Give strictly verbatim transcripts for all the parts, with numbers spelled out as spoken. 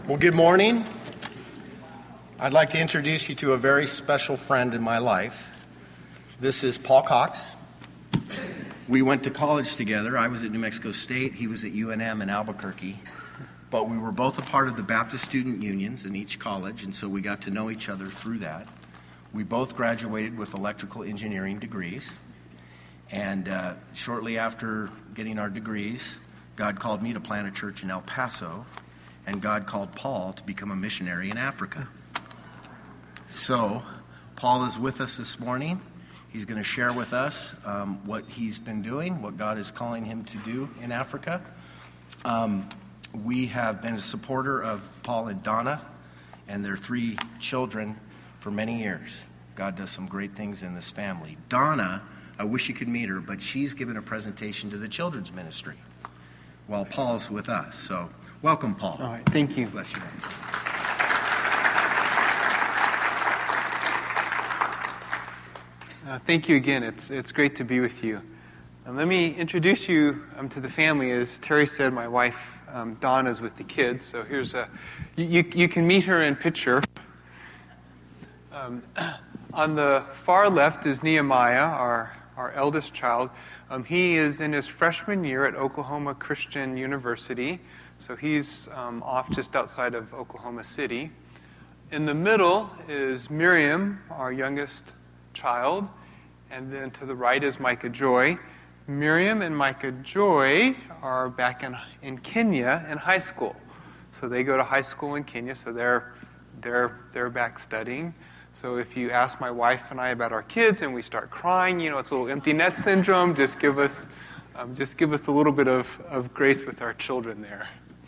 Well, good morning. I'd like to introduce you to a very special friend in my life. This is Paul Cox. We went to college together. I was at New Mexico State. He was at U N M in Albuquerque. But we were both a part of the Baptist student unions in each college, and so we got to know each other through that. We both graduated with electrical engineering degrees. And uh, shortly after getting our degrees, God called me to plant a church in El Paso, and God called Paul to become a missionary in Africa. So, Paul is with us this morning. He's going to share with us um, what he's been doing, what God is calling him to do in Africa. Um, we have been a supporter of Paul and Donna and their three children for many years. God does some great things in this family. Donna, I wish you could meet her, but she's given a presentation to the children's ministry while Paul's with us. So, welcome, Paul. All right, thank you. Bless you. Uh, thank you again. It's it's great to be with you. Um, let me introduce you um, to the family. As Terry said, my wife um, Donna's with the kids. So here's a you you, you can meet her in picture. Um, on the far left is Nehemiah, our our eldest child. Um, he is in his freshman year at Oklahoma Christian University. So he's um, off just outside of Oklahoma City. In the middle is Miriam, our youngest child, and then to the right is Micah Joy. Miriam and Micah Joy are back in in Kenya in high school. So they go to high school in Kenya, so they're they're they're back studying. So if you ask my wife and I about our kids and we start crying, you know, it's a little empty nest syndrome. Just give us um, just give us a little bit of, of grace with our children there.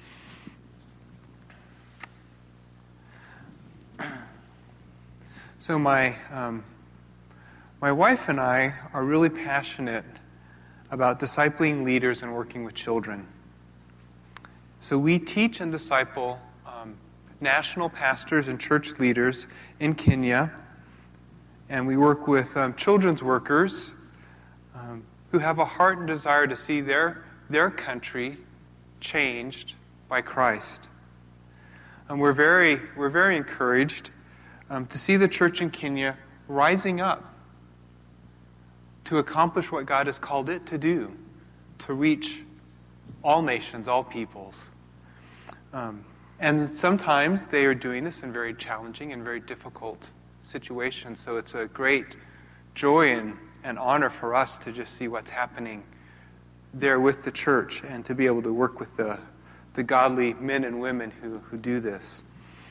So my um, my wife and I are really passionate about discipling leaders and working with children. So we teach and disciple um, national pastors and church leaders in Kenya, and we work with um, children's workers um, who have a heart and desire to see their their country changed by Christ. And we're very we're very encouraged Um, to see the church in Kenya rising up to accomplish what God has called it to do, to reach all nations, all peoples. Um, and sometimes they are doing this in very challenging and very difficult situations. So it's a great joy and, and honor for us to just see what's happening there with the church and to be able to work with the, the godly men and women who, who do this.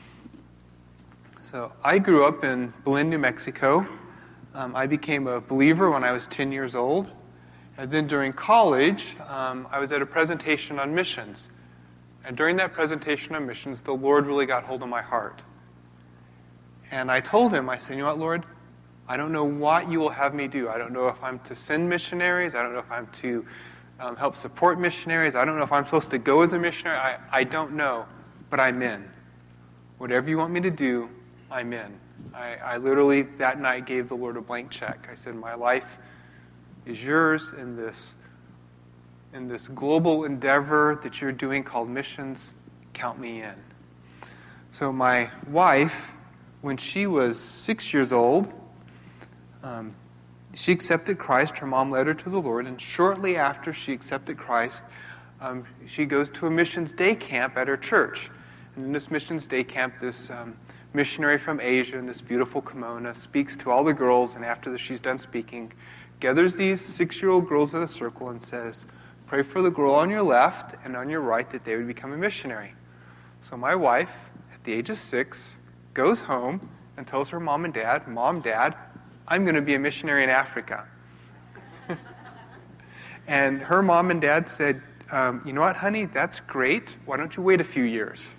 So I grew up in Belen, New Mexico. Um, I became a believer when I was ten years old. And then during college, um, I was at a presentation on missions. And during that presentation on missions, the Lord really got hold of my heart. And I told him, I said, you know what, Lord? I don't know what you will have me do. I don't know if I'm to send missionaries. I don't know if I'm to um, help support missionaries. I don't know if I'm supposed to go as a missionary. I, I don't know, but I'm in. Whatever you want me to do, I'm in. I, I literally, that night, gave the Lord a blank check. I said, my life is yours in this, in this global endeavor that you're doing called missions. Count me in. So my wife, when she was six years old, um, she accepted Christ. Her mom led her to the Lord. And shortly after she accepted Christ, um, she goes to a missions day camp at her church. And in this missions day camp, this um, missionary from Asia in this beautiful kimono speaks to all the girls, and after she's done speaking, gathers these six-year-old girls in a circle and says, pray for the girl on your left and on your right that they would become a missionary. So my wife, at the age of six, goes home and tells her mom and dad, Mom, Dad, I'm going to be a missionary in Africa. And her mom and dad said, um, you know what, honey, that's great. Why don't you wait a few years?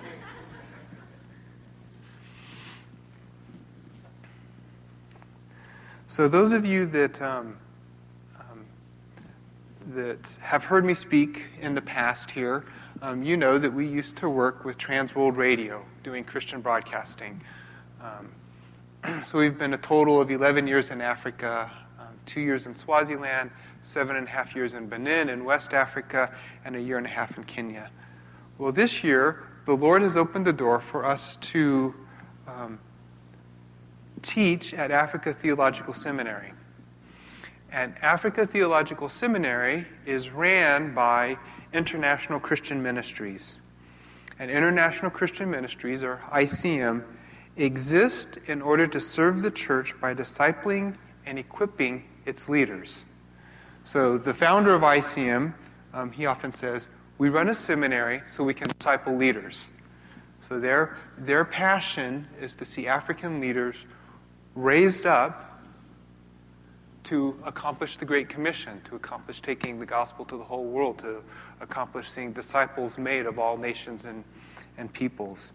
So those of you that um, um, that have heard me speak in the past here, um, you know that we used to work with Trans World Radio doing Christian broadcasting. Um, so we've been a total of eleven years in Africa, um, two years in Swaziland, seven and a half years in Benin in West Africa, and a year and a half in Kenya. Well, this year the Lord has opened the door for us to um, teach at Africa Theological Seminary. And Africa Theological Seminary is ran by International Christian Ministries. And International Christian Ministries, or I C M, exist in order to serve the church by discipling and equipping its leaders. So the founder of I C M, um, he often says, we run a seminary so we can disciple leaders. So their, their passion is to see African leaders raised up to accomplish the Great Commission, to accomplish taking the gospel to the whole world, to accomplish seeing disciples made of all nations and, and peoples.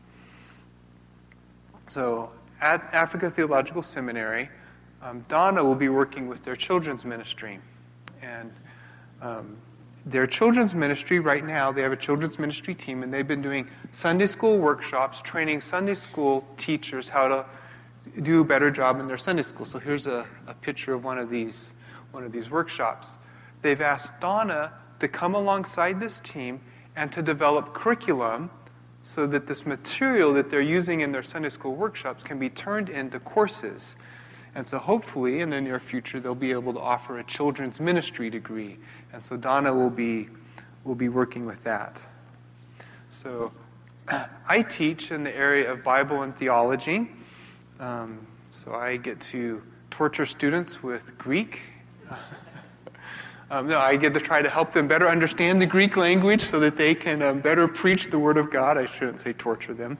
So at Africa Theological Seminary, um, Donna will be working with their children's ministry. And um, their children's ministry right now, they have a children's ministry team, and they've been doing Sunday school workshops, training Sunday school teachers how to do a better job in their Sunday school. So here's a, a picture of one of these one of these workshops. They've asked Donna to come alongside this team and to develop curriculum so that this material that they're using in their Sunday school workshops can be turned into courses. And so hopefully in the near future they'll be able to offer a children's ministry degree. And so Donna will be will be working with that. So I teach in the area of Bible and theology. Um, so I get to torture students with Greek. um, no, I get to try to help them better understand the Greek language so that they can um, better preach the Word of God. I shouldn't say torture them.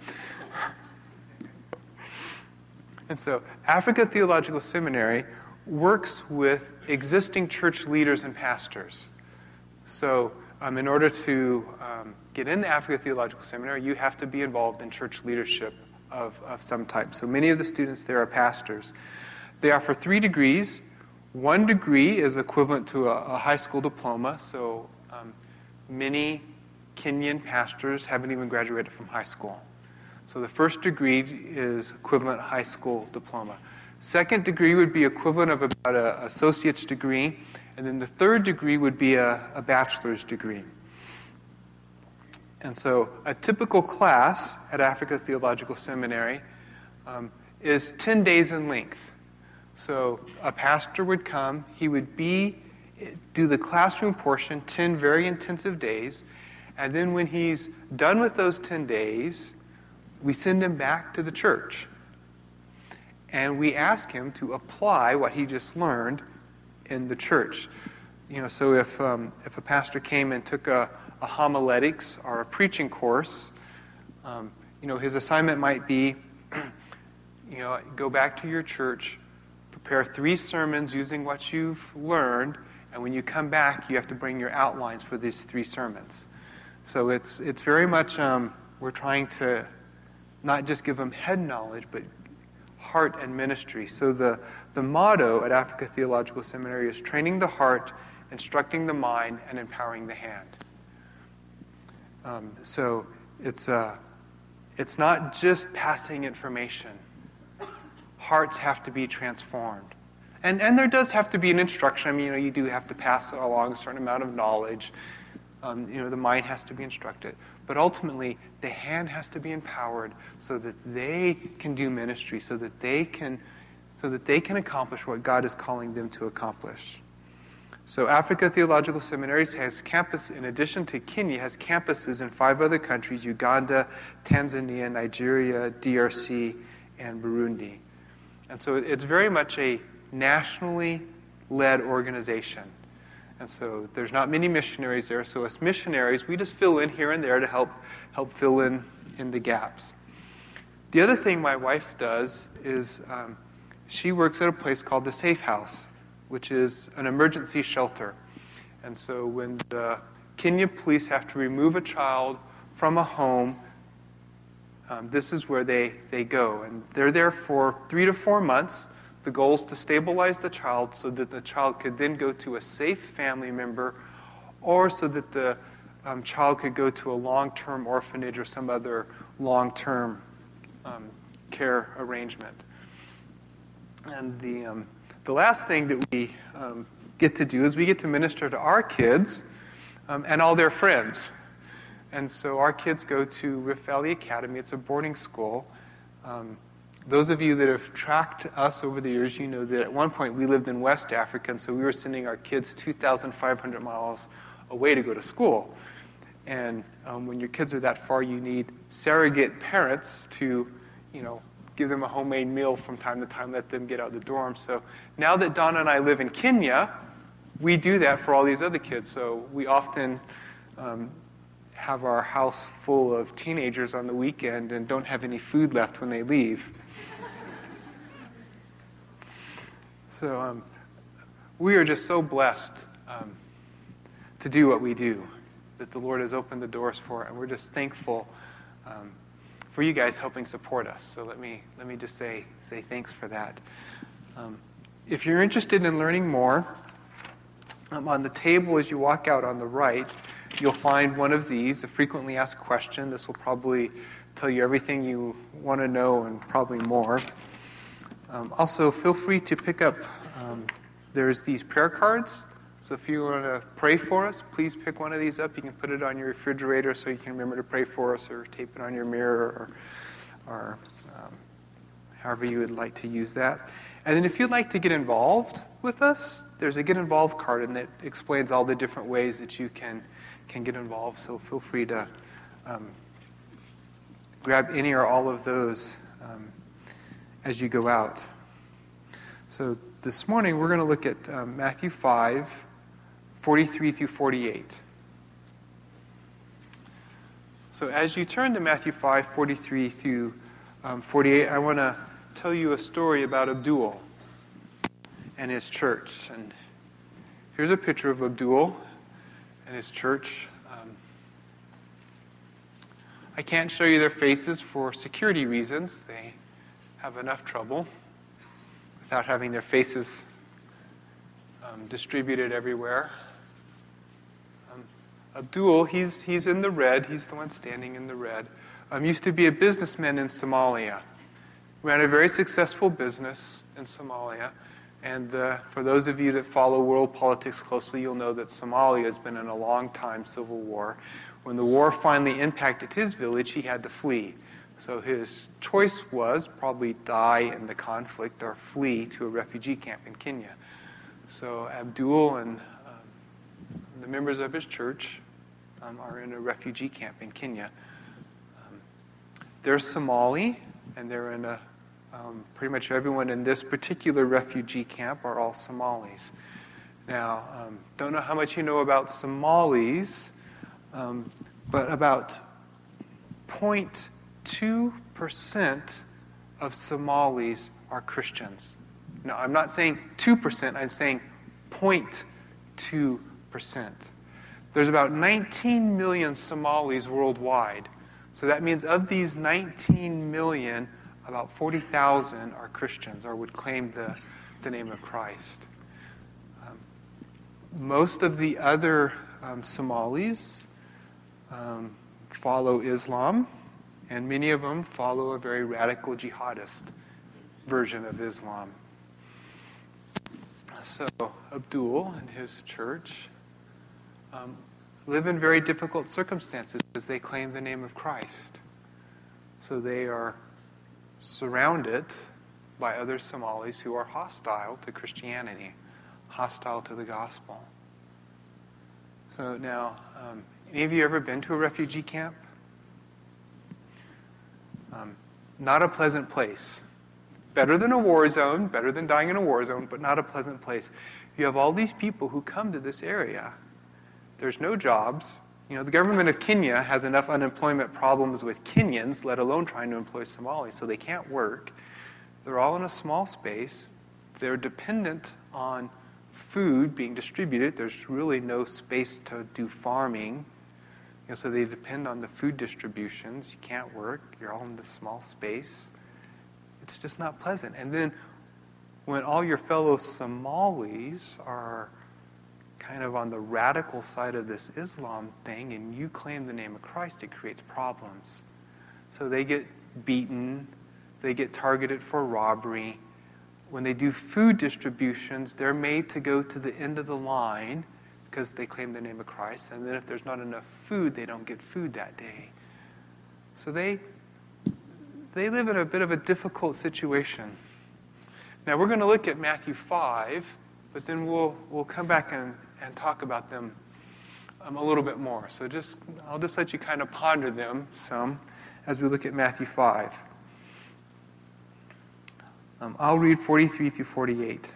And so Africa Theological Seminary works with existing church leaders and pastors. So um, in order to um, get into Africa Theological Seminary, you have to be involved in church leadership Of, of some type. So many of the students there are pastors. They offer three degrees. One degree is equivalent to a, a high school diploma. So um, many Kenyan pastors haven't even graduated from high school. So the first degree is equivalent high school diploma. Second degree would be equivalent of about an associate's degree. And then the third degree would be a, a bachelor's degree. And so a typical class at Africa Theological Seminary um, is ten days in length. So a pastor would come, he would be, do the classroom portion, ten very intensive days, and then when he's done with those ten days, we send him back to the church. And we ask him to apply what he just learned in the church. You know, so if um, if a pastor came and took a a homiletics or a preaching course, um, you know, his assignment might be, you know, go back to your church, prepare three sermons using what you've learned, and when you come back, you have to bring your outlines for these three sermons. So it's it's very much, um, we're trying to not just give them head knowledge, but heart and ministry. So the, the motto at Africa Theological Seminary is training the heart, instructing the mind, and empowering the hand. Um, so it's uh, it's not just passing information. Hearts have to be transformed. And and there does have to be an instruction. I mean, you know, you do have to pass along a certain amount of knowledge. Um, you know, the mind has to be instructed. But ultimately, the hand has to be empowered so that they can do ministry, so that they can so that they can accomplish what God is calling them to accomplish. So Africa Theological Seminaries has campus, in addition to Kenya, has campuses in five other countries: Uganda, Tanzania, Nigeria, D R C, and Burundi. And so it's very much a nationally led organization. And so there's not many missionaries there. So as missionaries, we just fill in here and there to help help fill in, in the gaps. The other thing my wife does is um, she works at a place called the Safe House, which is an emergency shelter. And so when the Kenya police have to remove a child from a home, um, this is where they, they go. And they're there for three to four months. The goal is to stabilize the child so that the child could then go to a safe family member, or so that the um, child could go to a long-term orphanage or some other long-term um, care arrangement. And the... Um, The last thing that we um, get to do is we get to minister to our kids um, and all their friends. And so our kids go to Rift Valley Academy. It's a boarding school. Um, those of you that have tracked us over the years, you know that at one point we lived in West Africa, and so we were sending our kids two thousand five hundred miles away to go to school. And um, when your kids are that far, you need surrogate parents to, you know, give them a homemade meal from time to time, let them get out of the dorm. So now that Donna and I live in Kenya, we do that for all these other kids. So we often um, have our house full of teenagers on the weekend and don't have any food left when they leave. So um, we are just so blessed um, to do what we do, that the Lord has opened the doors for, and we're just thankful um, for you guys helping support us. So let me let me just say say thanks for that. Um, if you're interested in learning more, um, on the table as you walk out on the right, you'll find one of these, a frequently asked question. This will probably tell you everything you want to know and probably more. Um, also, feel free to pick up, um, there's these prayer cards. So if you want to pray for us, please pick one of these up. You can put it on your refrigerator so you can remember to pray for us, or tape it on your mirror, or, or um, however you would like to use that. And then if you'd like to get involved with us, there's a Get Involved card, and it explains all the different ways that you can, can get involved. So feel free to um, grab any or all of those um, as you go out. So this morning we're going to look at um, Matthew five, forty-three through forty-eight. So as you turn to Matthew five, forty-three through um, forty-eight, I want to tell you a story about Abdul and his church. And here's a picture of Abdul and his church. Um, I can't show you their faces for security reasons. They have enough trouble without having their faces um, distributed everywhere. Um, Abdul, he's, he's in the red. He's the one standing in the red. Um, used to be a businessman in Somalia. Ran a very successful business in Somalia. And uh, for those of you that follow world politics closely, you'll know that Somalia has been in a long time civil war. When the war finally impacted his village, he had to flee. So his choice was probably die in the conflict or flee to a refugee camp in Kenya. So Abdul and um, the members of his church um, are in a refugee camp in Kenya. Um, they're Somali, and they're in a, um, pretty much everyone in this particular refugee camp are all Somalis. Now, um, don't know how much you know about Somalis, um, but about zero point two percent of Somalis are Christians. Now, I'm not saying two percent, I'm saying zero point two percent. There's about nineteen million Somalis worldwide. So that means of these nineteen million, about forty thousand are Christians or would claim the, the name of Christ. Um, most of the other um, Somalis um, follow Islam. And many of them follow a very radical jihadist version of Islam. So Abdul and his church um, live in very difficult circumstances as they claim the name of Christ. So they are surrounded by other Somalis who are hostile to Christianity, hostile to the gospel. So now, um, any of you ever been to a refugee camp? Um, not a pleasant place. Better than a war zone, better than dying in a war zone, but not a pleasant place. You have all these people who come to this area. There's no jobs. You know, the government of Kenya has enough unemployment problems with Kenyans, let alone trying to employ Somalis, so they can't work. They're all in a small space. They're dependent on food being distributed. There's really no space to do farming. You know, so they depend on the food distributions. You can't work. You're all in this small space. It's just not pleasant. And then when all your fellow Somalis are kind of on the radical side of this Islam thing and you claim the name of Christ, it creates problems. So they get beaten. They get targeted for robbery. When they do food distributions, they're made to go to the end of the line because they claim the name of Christ. And then if there's not enough food, they don't get food that day. So they they live in a bit of a difficult situation. Now we're going to look at Matthew five, but then we'll we'll come back and, and talk about them um, a little bit more. So just I'll just let you kind of ponder them some as we look at Matthew five. Um, I'll read forty-three through forty-eight.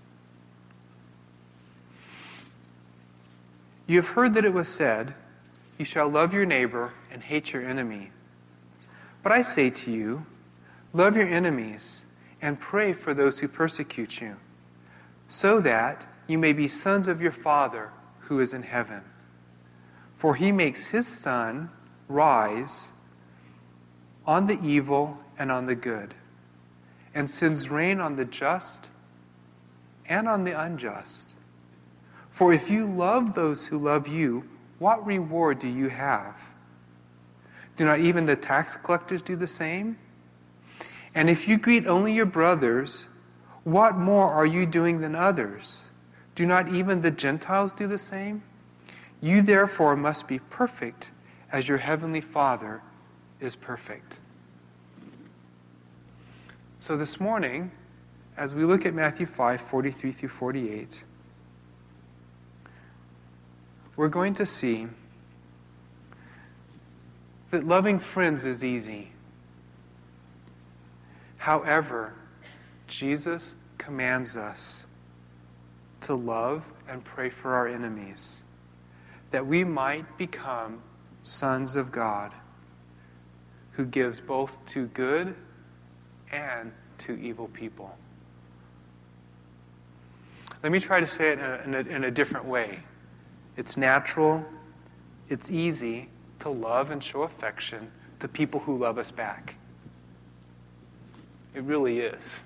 You have heard that it was said, "You shall love your neighbor and hate your enemy." But I say to you, love your enemies and pray for those who persecute you, so that you may be sons of your Father who is in heaven. For he makes his sun rise on the evil and on the good, and sends rain on the just and on the unjust. For if you love those who love you, what reward do you have? Do not even the tax collectors do the same? And if you greet only your brothers, what more are you doing than others? Do not even the Gentiles do the same? You therefore must be perfect as your heavenly Father is perfect. So this morning, as we look at Matthew five, forty-three through forty-eight, we're going to see that loving friends is easy. However, Jesus commands us to love and pray for our enemies, that we might become sons of God, who gives both to good and to evil people. Let me try to say it in a, in a, in a different way. It's natural, it's easy to love and show affection to people who love us back. It really is.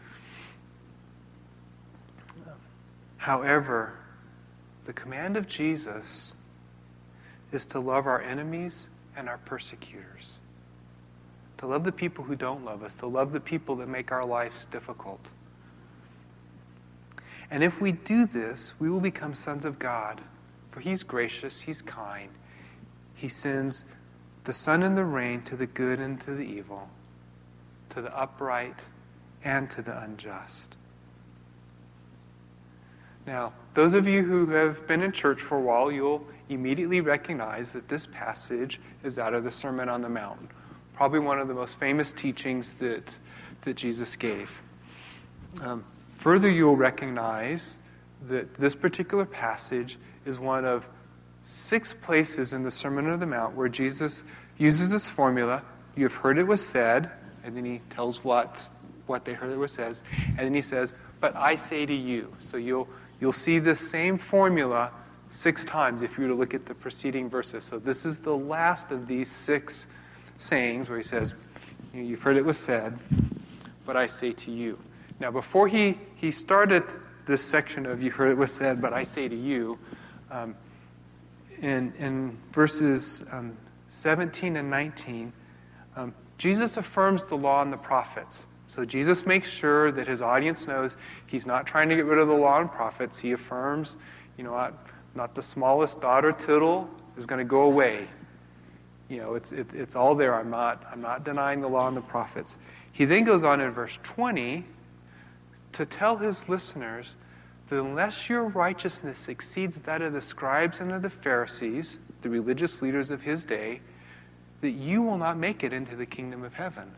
However, the command of Jesus is to love our enemies and our persecutors. To love the people who don't love us, to love the people that make our lives difficult. And if we do this, we will become sons of God. For he's gracious, he's kind. He sends the sun and the rain to the good and to the evil, to the upright and to the unjust. Now, those of you who have been in church for a while, you'll immediately recognize that this passage is out of the Sermon on the Mount, probably one of the most famous teachings that, that Jesus gave. Um, further, you'll recognize that this particular passage is one of six places in the Sermon on the Mount where Jesus uses this formula. You have heard it was said, and then he tells what what they heard it was said, and then he says, but I say to you. So you'll you'll see this same formula six times if you were to look at the preceding verses. So this is the last of these six sayings where he says, you've heard it was said, but I say to you. Now before he, he started this section of you heard it was said, but I say to you, um, In, in verses um, seventeen and nineteen, um, Jesus affirms the law and the prophets. So Jesus makes sure that his audience knows he's not trying to get rid of the law and prophets. He affirms, you know, not, not the smallest dot or tittle is going to go away. You know, it's it, it's all there. I'm not I'm not denying the law and the prophets. He then goes on in verse twenty to tell his listeners that unless your righteousness exceeds that of the scribes and of the Pharisees, the religious leaders of his day, that you will not make it into the kingdom of heaven.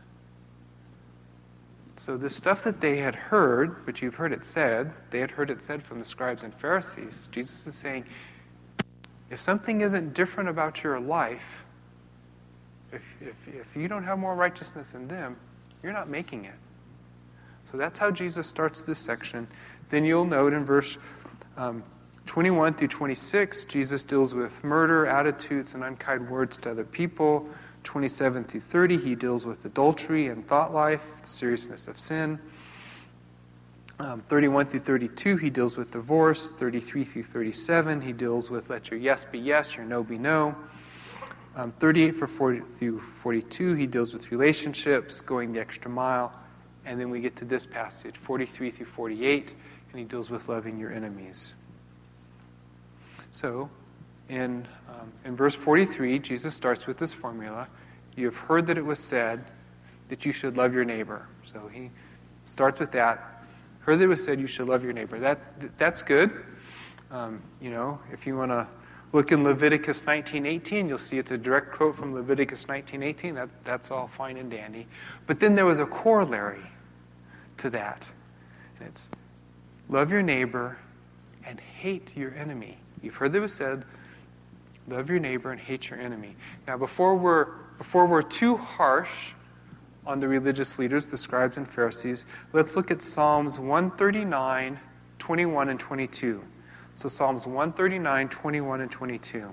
So the stuff that they had heard, which you've heard it said, they had heard it said from the scribes and Pharisees. Jesus is saying, if something isn't different about your life, if, if, if you don't have more righteousness than them, you're not making it. So that's how Jesus starts this section. Then you'll note in verse um, twenty-one through twenty-six, Jesus deals with murder, attitudes, and unkind words to other people. twenty-seven through thirty, he deals with adultery and thought life, the seriousness of sin. Um, thirty-one through thirty-two, he deals with divorce. thirty-three through thirty-seven, he deals with let your yes be yes, your no be no. Um, thirty-eight for forty through forty-two, he deals with relationships, going the extra mile. And then we get to this passage, forty-three through forty-eight, and he deals with loving your enemies. So, in, um, in verse forty-three, Jesus starts with this formula. You have heard that it was said that you should love your neighbor. So he starts with that. Heard that it was said you should love your neighbor. That That's good. Um, you know, if you want to look in Leviticus nineteen eighteen, you'll see it's a direct quote from Leviticus nineteen eighteen. That, that's all fine and dandy. But then there was a corollary to that. And it's love your neighbor and hate your enemy. You've heard that it was said, love your neighbor and hate your enemy. Now, before we're, before we're too harsh on the religious leaders, the scribes and Pharisees, let's look at Psalms one thirty-nine, twenty-one, and twenty-two. So Psalms one thirty-nine, twenty-one, and twenty-two.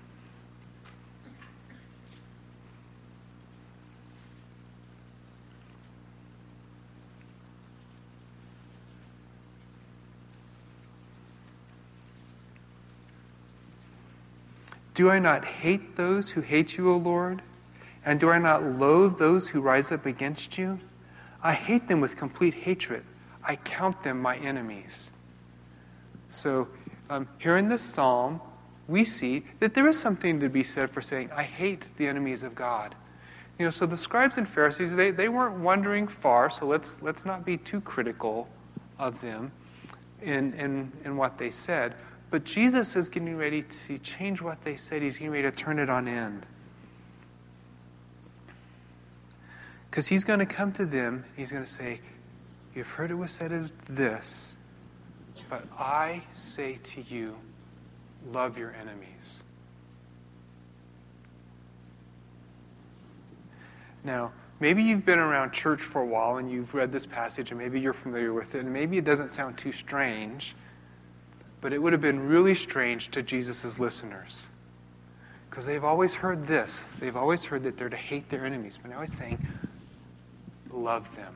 Do I not hate those who hate you, O Lord? And do I not loathe those who rise up against you? I hate them with complete hatred. I count them my enemies. So um, here in this psalm, we see that there is something to be said for saying, I hate the enemies of God. You know, so the scribes and Pharisees, they, they weren't wandering far, so let's, let's not be too critical of them in, in, in what they said. But Jesus is getting ready to change what they said. He's getting ready to turn it on end. Because he's going to come to them, he's going to say, you've heard it was said of this, but I say to you, love your enemies. Now, maybe you've been around church for a while and you've read this passage and maybe you're familiar with it and maybe it doesn't sound too strange, but it would have been really strange to Jesus' listeners. Because they've always heard this. They've always heard that they're to hate their enemies. But now he's saying, love them.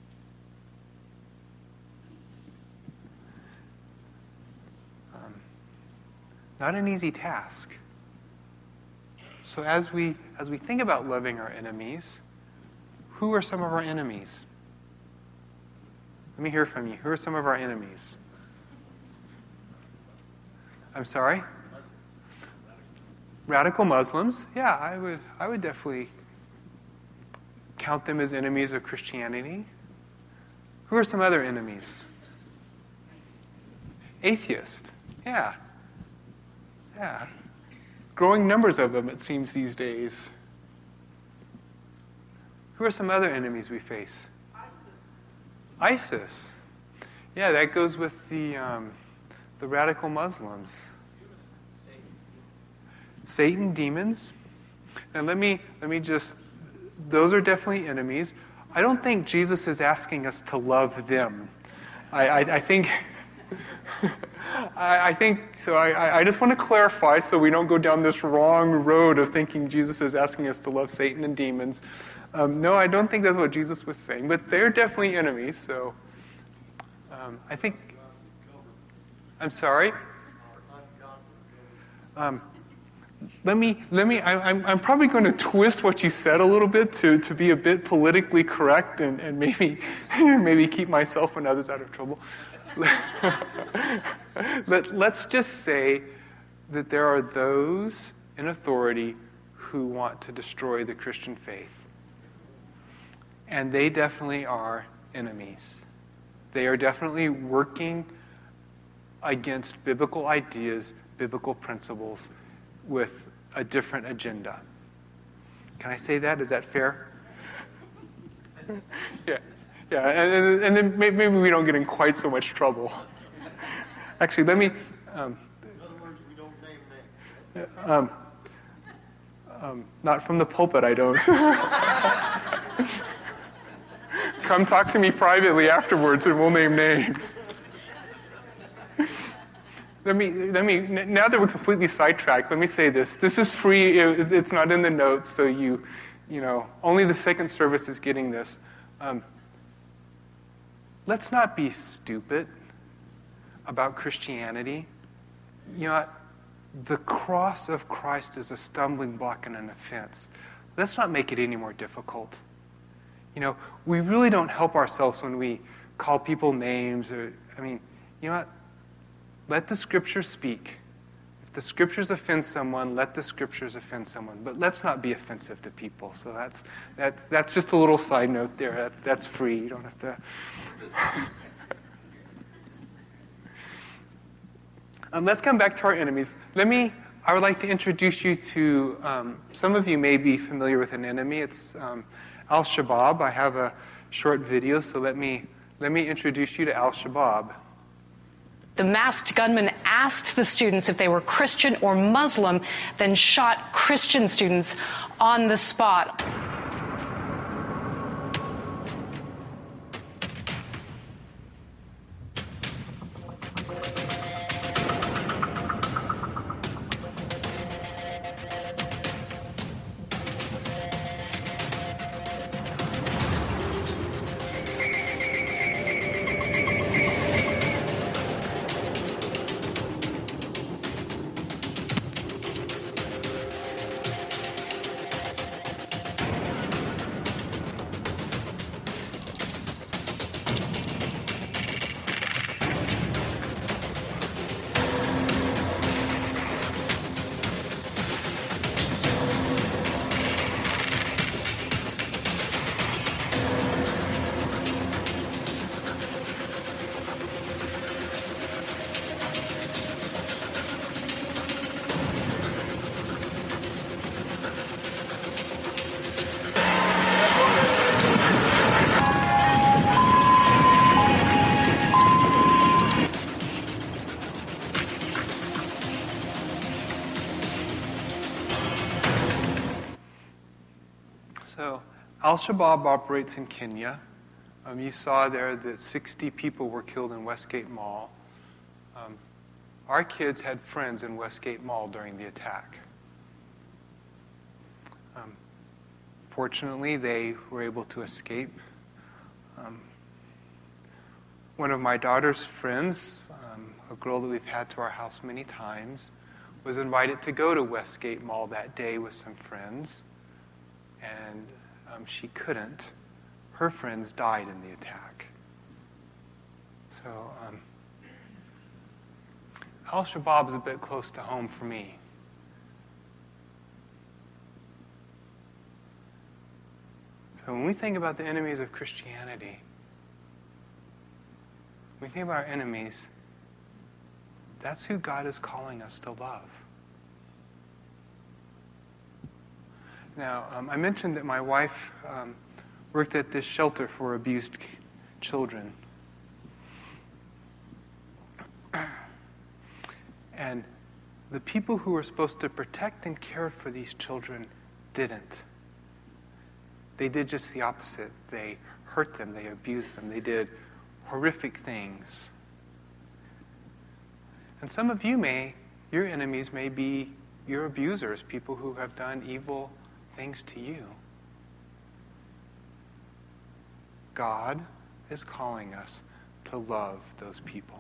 Um, not an easy task. So as we as we think about loving our enemies, who are some of our enemies? Let me hear from you. Who are some of our enemies? I'm sorry? Radical Muslims. Yeah, I would I would definitely count them as enemies of Christianity. Who are some other enemies? Atheist. Yeah. Yeah. Growing numbers of them, it seems, these days. Who are some other enemies we face? ISIS. ISIS. Yeah, that goes with the um, the radical Muslims. Satan. Satan, demons. Now let me let me just. Those are definitely enemies. I don't think Jesus is asking us to love them. I, I, I think. I, I think so. I, I just want to clarify so we don't go down this wrong road of thinking Jesus is asking us to love Satan and demons. Um, no, I don't think that's what Jesus was saying. But they're definitely enemies. So um, I think. I'm sorry. Um, let me. Let me. I, I'm. I'm probably going to twist what you said a little bit to, to be a bit politically correct and, and maybe maybe keep myself and others out of trouble. Let, let's just say that there are those in authority who want to destroy the Christian faith. And they definitely are enemies. They are definitely working against biblical ideas, biblical principles, with a different agenda. Can I say that? Is that fair? Yeah. Yeah, and, and then maybe we don't get in quite so much trouble. Actually, let me... Um, in other words, we don't name names. Um, um, not from the pulpit, I don't. Come talk to me privately afterwards and we'll name names. Let me, let me, now that we're completely sidetracked, let me say this. This is free, it, it's not in the notes, so you, you know, only the second service is getting this. Um, Let's not be stupid about Christianity. You know, the cross of Christ is a stumbling block and an offense. Let's not make it any more difficult. You know, we really don't help ourselves when we call people names or, I mean, you know what? Let the Scripture speak. the scriptures offend someone, let the scriptures offend someone. But let's not be offensive to people. So that's that's that's just a little side note there. That, that's free. You don't have to. um, let's come back to our enemies. Let me. I would like to introduce you to. Um, some of you may be familiar with an enemy. It's um, Al-Shabaab. I have a short video, so let me let me introduce you to Al-Shabaab. The masked gunman asked the students if they were Christian or Muslim, then shot Christian students on the spot. So Al-Shabaab operates in Kenya. Um, you saw there that sixty people were killed in Westgate Mall. Um, our kids had friends in Westgate Mall during the attack. Um, fortunately, they were able to escape. Um, one of my daughter's friends, um, a girl that we've had to our house many times, was invited to go to Westgate Mall that day with some friends. And um, she couldn't. Her friends died in the attack. So um, Al-Shabaab is a bit close to home for me. So when we think about the enemies of Christianity, when we think about our enemies, that's who God is calling us to love. Now, um, I mentioned that my wife um, worked at this shelter for abused children. And the people who were supposed to protect and care for these children didn't. They did just the opposite. They hurt them, they abused them, they did horrific things. And some of you may, your enemies may be your abusers, people who have done evil things to you. God is calling us to love those people.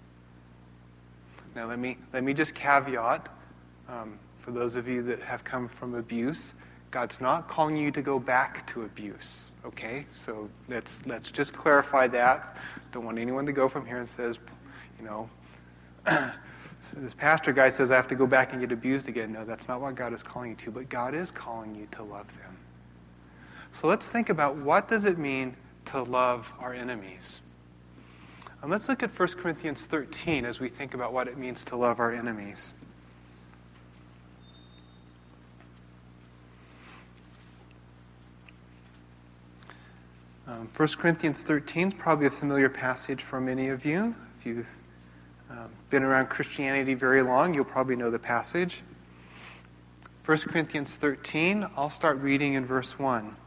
Now let me let me just caveat, um, for those of you that have come from abuse, God's not calling you to go back to abuse. Okay, so let's let's just clarify that. Don't want anyone to go from here and says, you know, so this pastor guy says I have to go back and get abused again. No, that's not what God is calling you to, but God is calling you to love them. So let's think about, what does it mean to love our enemies? And let's look at First Corinthians thirteen as we think about what it means to love our enemies. Um, First Corinthians thirteen is probably a familiar passage for many of you. If you've Um, been around Christianity very long, you'll probably know the passage. First Corinthians thirteen, I'll start reading in verse one.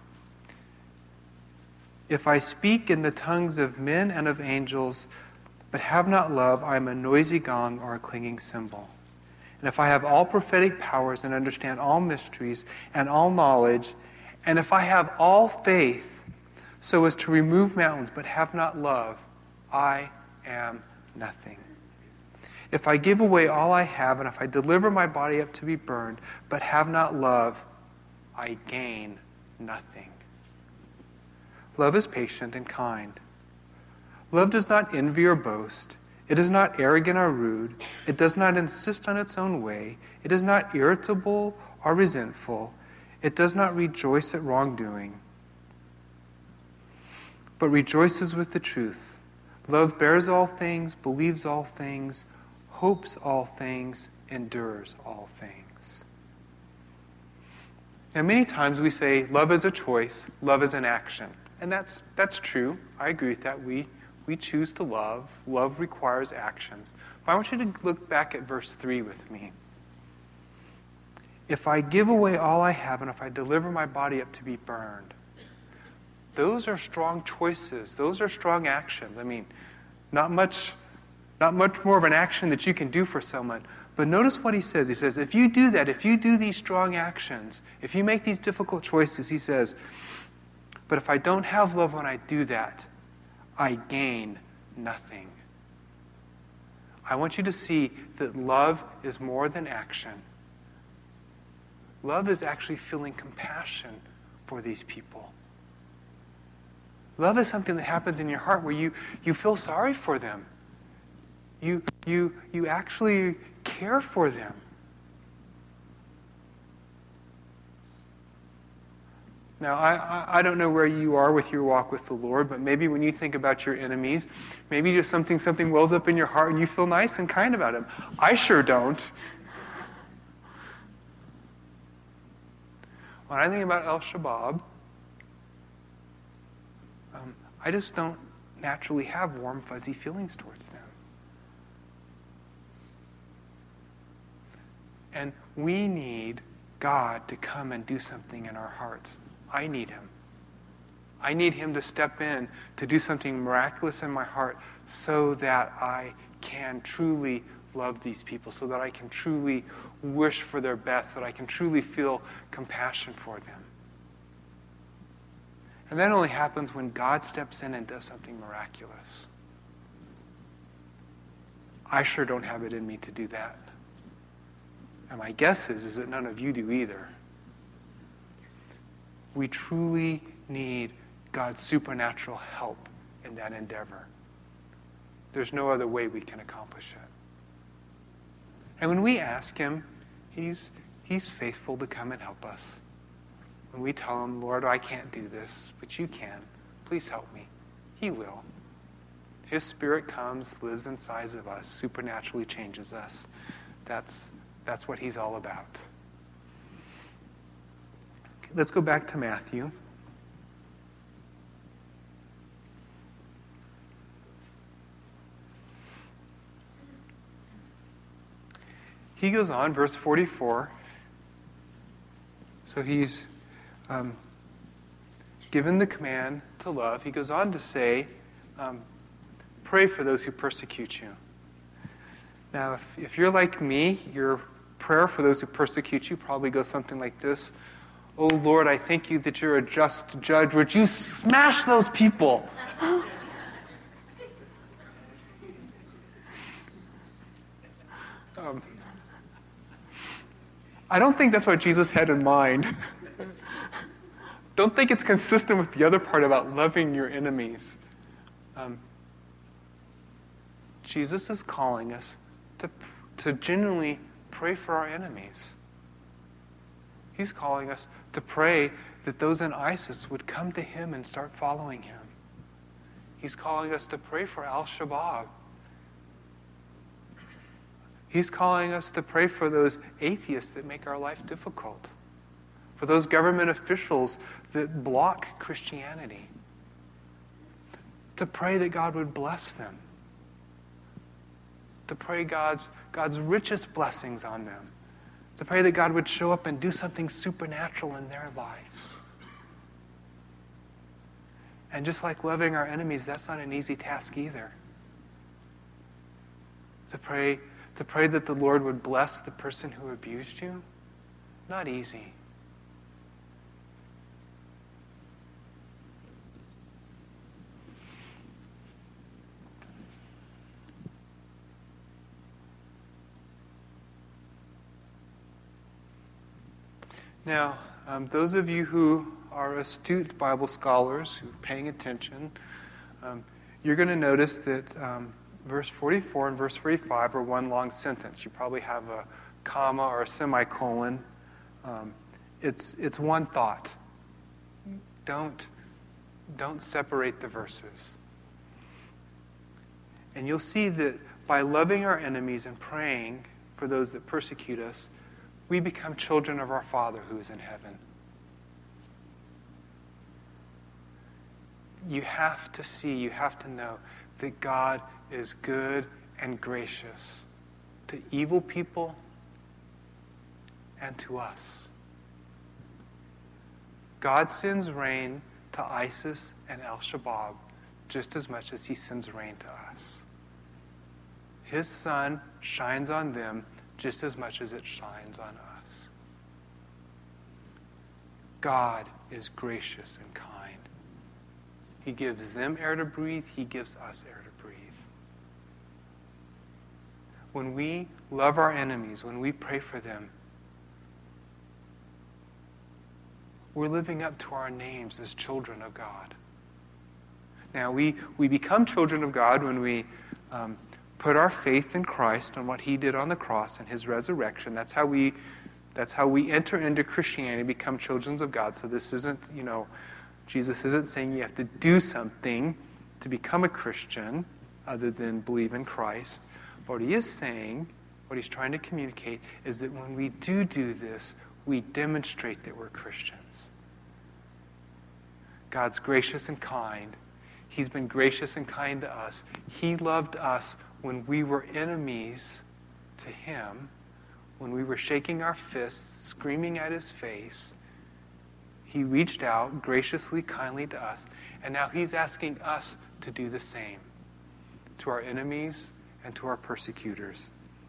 If I speak in the tongues of men and of angels, but have not love, I am a noisy gong or a clanging cymbal. And if I have all prophetic powers and understand all mysteries and all knowledge, and if I have all faith so as to remove mountains, but have not love, I am nothing. If I give away all I have, and if I deliver my body up to be burned, but have not love, I gain nothing. Love is patient and kind. Love does not envy or boast. It is not arrogant or rude. It does not insist on its own way. It is not irritable or resentful. It does not rejoice at wrongdoing, but rejoices with the truth. Love bears all things, believes all things, hopes all things, endures all things. Now, many times we say love is a choice, love is an action. And that's that's true. I agree with that. We we choose to love. Love requires actions. But I want you to look back at verse three with me. If I give away all I have and if I deliver my body up to be burned, those are strong choices. Those are strong actions. I mean, not much, not much more of an action that you can do for someone. But notice what he says. He says, if you do that, if you do these strong actions, if you make these difficult choices, he says, but if I don't have love when I do that, I gain nothing. I want you to see that love is more than action. Love is actually feeling compassion for these people. Love is something that happens in your heart where you, you feel sorry for them. You, you, you actually care for them. Now, I, I, I don't know where you are with your walk with the Lord, but maybe when you think about your enemies, maybe just something, something wells up in your heart and you feel nice and kind about them. I sure don't. When I think about Al-Shabaab, um, I just don't naturally have warm, fuzzy feelings towards them. And we need God to come and do something in our hearts. I need him. I need him to step in to do something miraculous in my heart so that I can truly love these people, so that I can truly wish for their best, that I can truly feel compassion for them. And that only happens when God steps in and does something miraculous. I sure don't have it in me to do that. And my guess is, is that none of you do either. We truly need God's supernatural help in that endeavor. There's no other way we can accomplish it. And when we ask him, he's, he's faithful to come and help us. When we tell him, Lord, I can't do this, but you can. Please help me. He will. His Spirit comes, lives inside of us, supernaturally changes us. That's, that's what he's all about. Let's go back to Matthew. He goes on, verse forty-four. So he's um, given the command to love. He goes on to say, um, pray for those who persecute you. Now, if, if you're like me, your prayer for those who persecute you probably goes something like this. Oh, Lord, I thank you that you're a just judge. Would you smash those people? um, I don't think that's what Jesus had in mind. Don't think it's consistent with the other part about loving your enemies. Um, Jesus is calling us to, to genuinely pray for our enemies. He's calling us to pray that those in ISIS would come to him and start following him. He's calling us to pray for Al-Shabaab. He's calling us to pray for those atheists that make our life difficult, for those government officials that block Christianity, to pray that God would bless them, to pray God's, God's richest blessings on them, to pray that God would show up and do something supernatural in their lives. And just like loving our enemies, that's not an easy task either. To pray, to pray that the Lord would bless the person who abused you, not easy. Now, um, those of you who are astute Bible scholars, who are paying attention, um, you're going to notice that um, verse forty-four and verse forty-five are one long sentence. You probably have a comma or a semicolon. Um, it's, it's one thought. Don't, don't separate the verses. And you'll see that by loving our enemies and praying for those that persecute us, we become children of our Father who is in heaven. You have to see, you have to know that God is good and gracious to evil people and to us. God sends rain to ISIS and Al-Shabaab just as much as he sends rain to us. His sun shines on them just as much as it shines on us. God is gracious and kind. He gives them air to breathe. He gives us air to breathe. When we love our enemies, when we pray for them, we're living up to our names as children of God. Now, we, we become children of God when we um, put our faith in Christ and what he did on the cross and his resurrection. That's how we, that's how we enter into Christianity, become children of God. So this isn't, you know, Jesus isn't saying you have to do something to become a Christian other than believe in Christ. But what he is saying, what he's trying to communicate, is that when we do do this, we demonstrate that we're Christians. God's gracious and kind. He's been gracious and kind to us. He loved us when we were enemies to him, when we were shaking our fists, screaming at his face. He reached out graciously, kindly to us, and now he's asking us to do the same to our enemies and to our persecutors.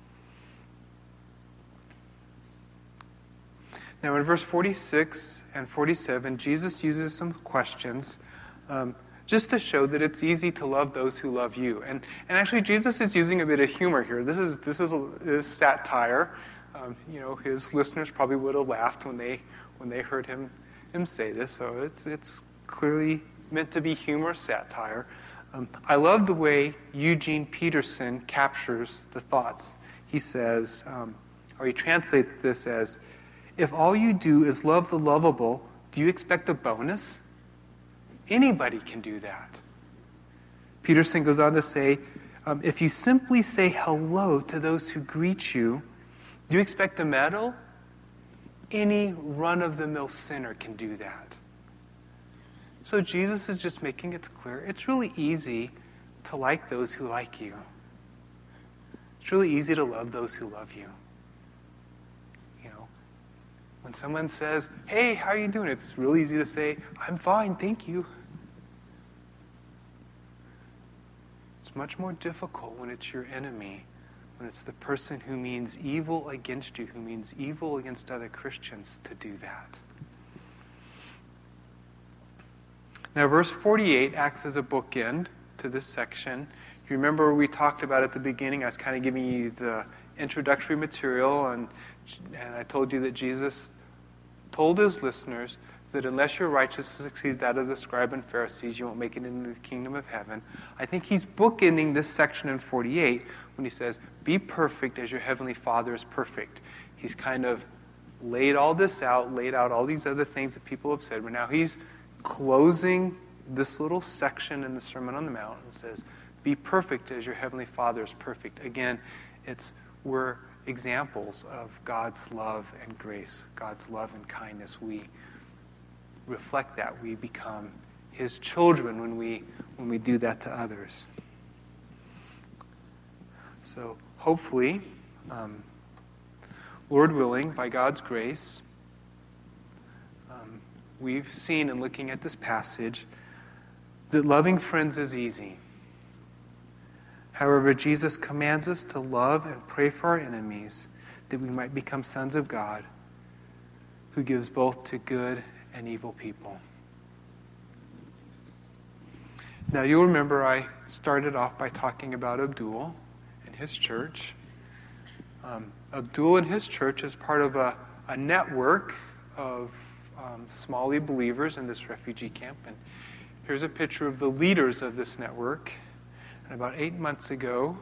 Now in verse forty-six and forty-seven, Jesus uses some questions um, just to show that it's easy to love those who love you. And, and actually Jesus is using a bit of humor here. This is, this is, a, is satire. Um, you know, his listeners probably would have laughed when they, when they heard him him say this, so it's it's clearly meant to be humor, satire. Um, I love the way Eugene Peterson captures the thoughts. He says, um, or he translates this as, if all you do is love the lovable, do you expect a bonus? Anybody can do that. Peterson goes on to say, um, if you simply say hello to those who greet you, do you expect a medal? Any run-of-the-mill sinner can do that. So Jesus is just making it clear. It's really easy to like those who like you. It's really easy to love those who love you. You know, when someone says, hey, how are you doing? It's really easy to say, I'm fine, thank you. It's much more difficult when it's your enemy. When it's the person who means evil against you, who means evil against other Christians, to do that. Now, verse forty-eight acts as a bookend to this section. You remember we talked about at the beginning, I was kind of giving you the introductory material, and, and I told you that Jesus told his listeners that unless your righteousness exceeds that of the scribe and Pharisees, you won't make it into the kingdom of heaven. I think he's bookending this section in forty-eight when he says, be perfect as your heavenly Father is perfect. He's kind of laid all this out, laid out all these other things that people have said, but now he's closing this little section in the Sermon on the Mount and says, be perfect as your heavenly Father is perfect. Again, it's we're examples of God's love and grace, God's love and kindness. We reflect that. We become his children when we when we do that to others. So hopefully, um, Lord willing, by God's grace, um, we've seen in looking at this passage that loving friends is easy. However, Jesus commands us to love and pray for our enemies that we might become sons of God, who gives both to good and evil people. Now, you'll remember I started off by talking about Abdul and his church. Um, Abdul and his church is part of a, a network of um, Somali believers in this refugee camp. And here's a picture of the leaders of this network. And about eight months ago,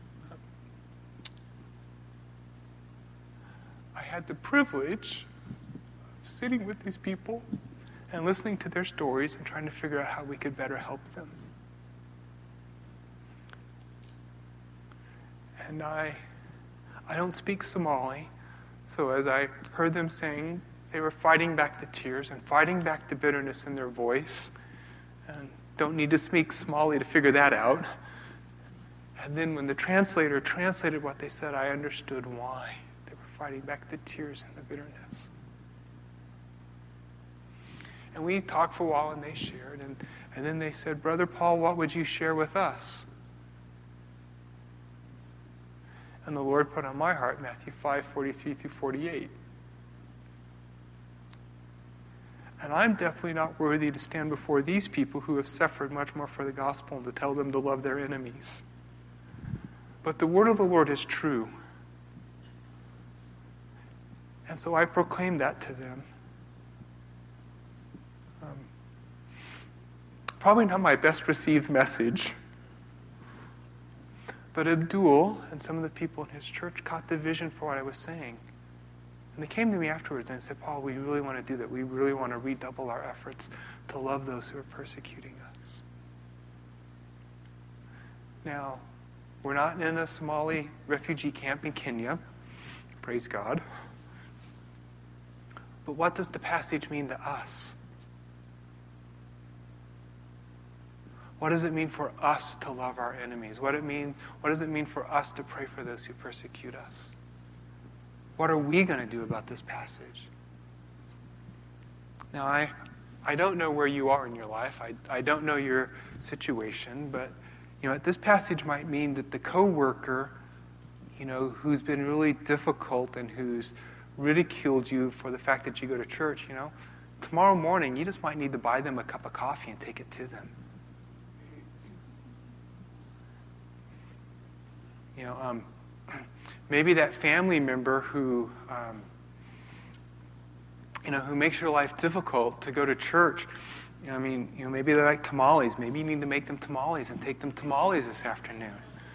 I had the privilege of sitting with these people and listening to their stories and trying to figure out how we could better help them. And I, I don't speak Somali, so as I heard them saying, they were fighting back the tears and fighting back the bitterness in their voice. And don't need to speak Somali to figure that out. And then when the translator translated what they said, I understood why. They were fighting back the tears and the bitterness. And we talked for a while, and they shared. And, and then they said, Brother Paul, what would you share with us? And the Lord put on my heart Matthew five, forty-three through forty-eight. And I'm definitely not worthy to stand before these people who have suffered much more for the gospel and to tell them to love their enemies. But the word of the Lord is true. And so I proclaim that to them. Um, probably not my best received message. But Abdul and some of the people in his church caught the vision for what I was saying. And they came to me afterwards and said, Paul, we really want to do that. We really want to redouble our efforts to love those who are persecuting us. Now, we're not in a Somali refugee camp in Kenya. Praise God. But what does the passage mean to us? What does it mean for us to love our enemies? What, it mean, what does it mean for us to pray for those who persecute us? What are we going to do about this passage? Now, I, I don't know where you are in your life. I, I don't know your situation, but you know, this passage might mean that the coworker, you know, who's been really difficult and who's ridiculed you for the fact that you go to church, you know, tomorrow morning you just might need to buy them a cup of coffee and take it to them. You know, um, maybe that family member who, um, you know, who makes your life difficult to go to church. You know, I mean, you know, maybe they like tamales. Maybe you need to make them tamales and take them tamales this afternoon.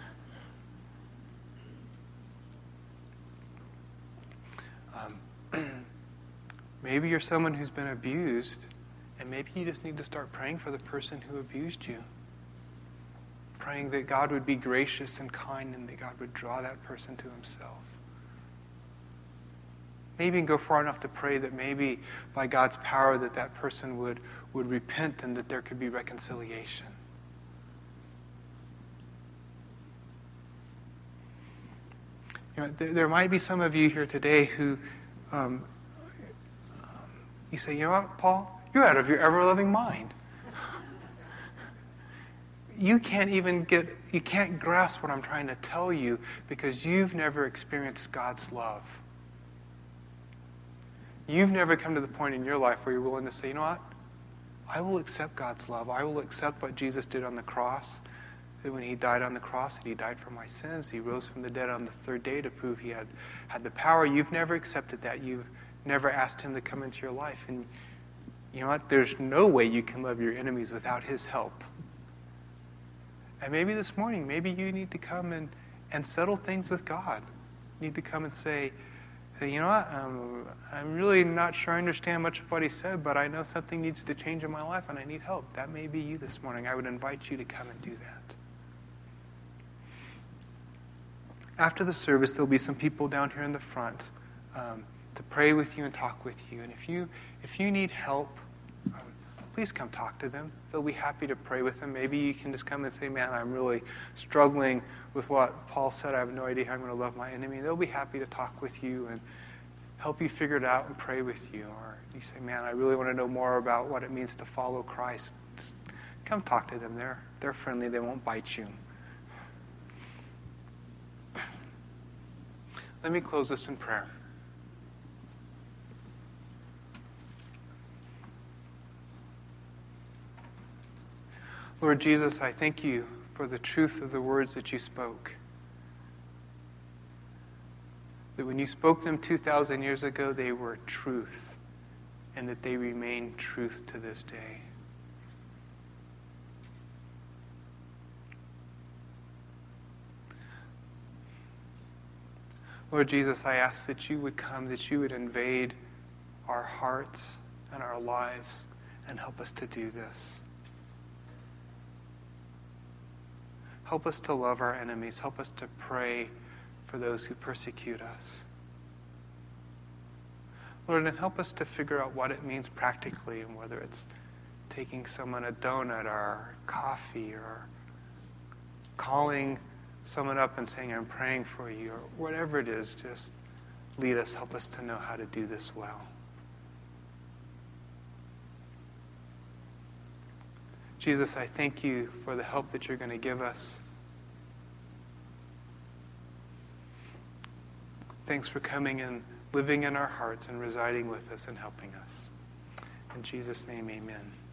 Um, maybe you're someone who's been abused, and maybe you just need to start praying for the person who abused you. Praying that God would be gracious and kind and that God would draw that person to himself. Maybe you can go far enough to pray that maybe by God's power that that person would, would repent and that there could be reconciliation. You know, there, there might be some of you here today who um, um, you say, you know what, Paul? You're out of your ever-loving mind. You can't even get, you can't grasp what I'm trying to tell you because you've never experienced God's love. You've never come to the point in your life where you're willing to say, you know what? I will accept God's love. I will accept what Jesus did on the cross. That when he died on the cross and he died for my sins, he rose from the dead on the third day to prove he had, had the power. You've never accepted that. You've never asked him to come into your life. And you know what? There's no way you can love your enemies without his help. And maybe this morning, maybe you need to come and, and settle things with God. You need to come and say, hey, you know what, um, I'm really not sure I understand much of what he said, but I know something needs to change in my life and I need help. That may be you this morning. I would invite you to come and do that. After the service, there'll be some people down here in the front um, to pray with you and talk with you. And if you, if you need help, please come talk to them. They'll be happy to pray with them. Maybe you can just come and say, man, I'm really struggling with what Paul said. I have no idea how I'm going to love my enemy. They'll be happy to talk with you and help you figure it out and pray with you. Or you say, man, I really want to know more about what it means to follow Christ. Just come talk to them. They're, they're friendly. They won't bite you. Let me close this in prayer. Lord Jesus, I thank you for the truth of the words that you spoke. That when you spoke them two thousand years ago, they were truth, and that they remain truth to this day. Lord Jesus, I ask that you would come, that you would invade our hearts and our lives and help us to do this. Help us to love our enemies. Help us to pray for those who persecute us. Lord, and help us to figure out what it means practically, and whether it's taking someone a donut or coffee, or calling someone up and saying, I'm praying for you, or whatever it is. Just lead us, help us to know how to do this well. Jesus, I thank you for the help that you're going to give us. Thanks for coming and living in our hearts and residing with us and helping us. In Jesus' name, amen.